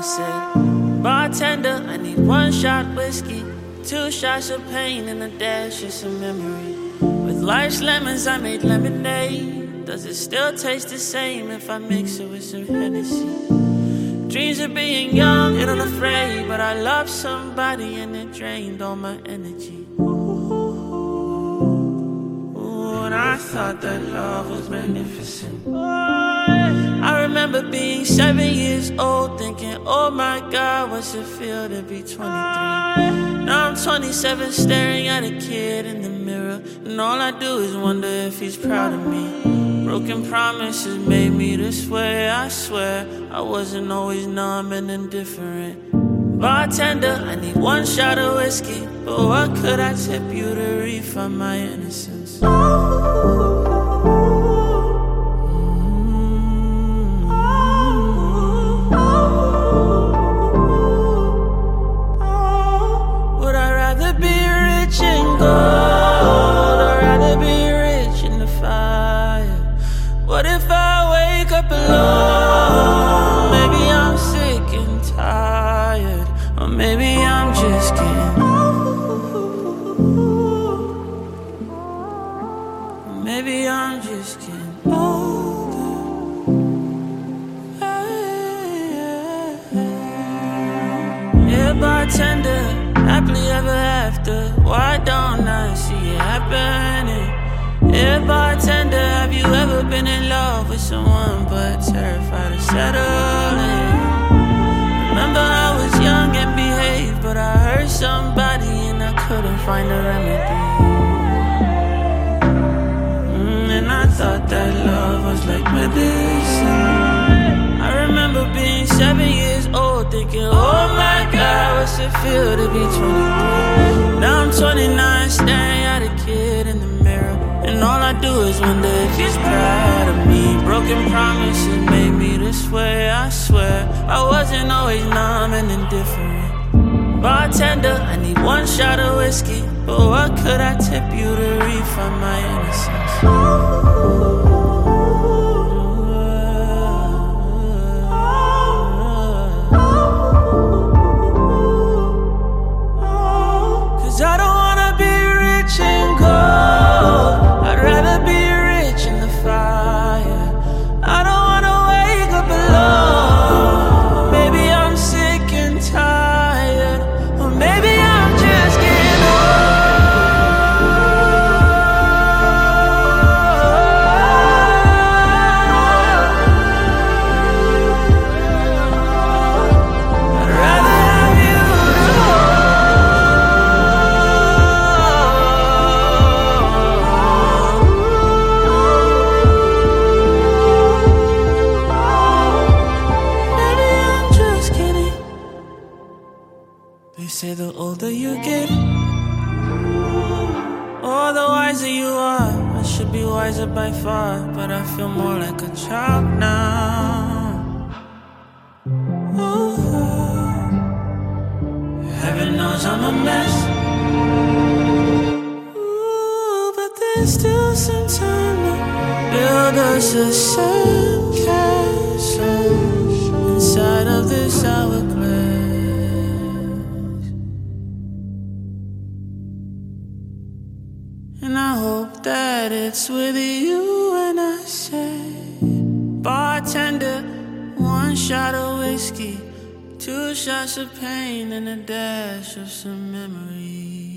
said, bartender, I need 1 shot whiskey, 2 shots of pain, and a dash of some memory. With life's lemons, I made lemonade. Does it still taste the same if I mix it with some Hennessy? Dreams of being young and unafraid, but I loved somebody and it drained all my energy. Ooh, and I thought that love was magnificent. I remember being 7 years old, thinking, oh my God, what's it feel to be 23? Now I'm 27, staring at a kid in the mirror, and all I do is wonder if he's proud of me. Broken promises made me this way, I swear. I wasn't always numb and indifferent. Bartender, I need 1 shot of whiskey, but what could I tip you to refund my innocence? Would I rather be rich in gold, or rather be rich in the fire? What if I wake up alone? Maybe I'm sick and tired, or maybe I'm just getting old. Maybe I'm just getting older. Yeah, bartender, happily ever after. Why don't I see it happening? Yeah, bartender, have you ever been in love with someone but terrified of settling? Remember I was young and behaved, but I hurt somebody and I couldn't find a remedy. And I thought that love was like medicine. I remember being 7 years old, thinking, oh my God, what's it feel to be 23? Now I'm 29, staring at a kid in the mirror, and all I do is wonder if he's proud of me. Broken promises made me this way, I swear. I wasn't always numb and indifferent. Bartender, I need 1 shot of whiskey, but what could I tip you to refund my innocence? Cause I don't wanna be rich and gold, I'd rather be rich in the fire. I don't wanna wake up alone. Maybe I'm sick and tired, or maybe I'm just getting I'd rather have you Maybe I'm just kidding. They say the older you get, oh, the wiser you are. I should be wiser by far, but I feel more like a child now. Ooh, heaven knows I'm a mess. Ooh, but there's still some time to build us a sandcastle inside of this hourglass. And I hope that it's with you when I say, bartender, 1 shot of whiskey, 2 shots of pain, and a dash of some memory.